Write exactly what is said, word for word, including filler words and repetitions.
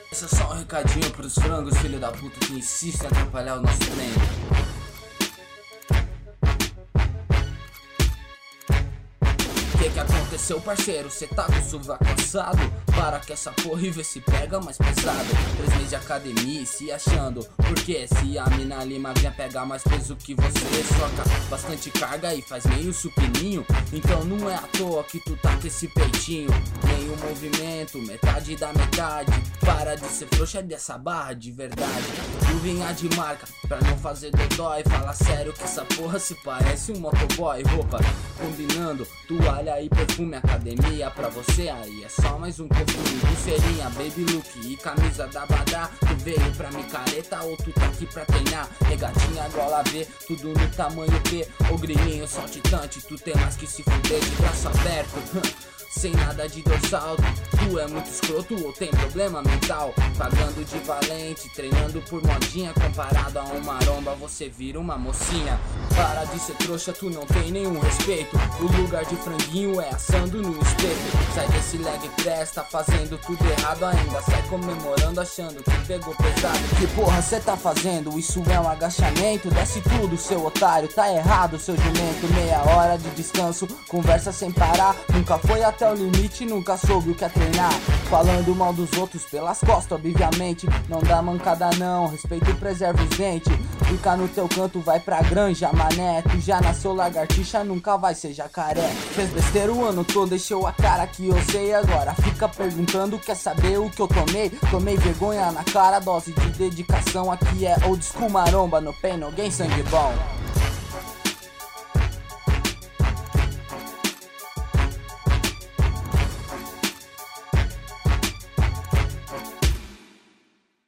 Esse é só um recadinho pros frangos, filho da puta, que insistem em atrapalhar o nosso treino. Que que aconteceu, parceiro? Cê tá com o sovaco cansado? Para que essa porra e vê se pega mais pesado. Três meses de academia e se achando. Porque se a mina ali magrinha pega mais peso que você, soca bastante carga e faz meio supininho. Então não é à toa que tu tá com esse peitinho. Meio movimento, metade da metade. Para de ser frouxa dessa barra de verdade. Luvinha de marca, pra não fazer dodói. Fala sério que essa porra se parece um motoboy. Roupa combinando, toalha e perfume, academia pra você aí é só mais um costume. Pulseirinha, baby look e camisa da Badá. Tu veio pra micareta ou tu tá aqui pra treinar? Regatinha, gola V, tudo no tamanho P. O grilinho saltitante, tu tem mais que se fuder de braço aberto. Sem nada de dorsal, tu é muito escroto ou tem problema mental? Pagando de valente, treinando por modinha. Comparado a uma maromba, você vira uma mocinha. Para de ser trouxa, tu não tem nenhum respeito. O lugar de franguinho é assando no espeto. Sai desse leg press, tá fazendo tudo errado ainda. Sai comemorando achando que pegou pesado. Que porra cê tá fazendo? Isso é um agachamento? Desce tudo, seu otário, tá errado, seu jumento. Meia hora de descanso, conversa sem parar. Nunca foi até o limite, nunca soube o que é treinar. Falando mal dos outros pelas costas, obviamente. Não dá mancada não, respeito e preserva os dentes. Fica no teu canto, vai pra granja, mané. Tu já nasceu lagartixa, nunca vai ser jacaré. Fez besteira o ano todo, deixou a cara que eu sei. Agora fica perguntando, quer saber o que eu tomei? Tomei vergonha na cara, dose de dedicação. Aqui é old school maromba, no pain, no gain, sangue bom.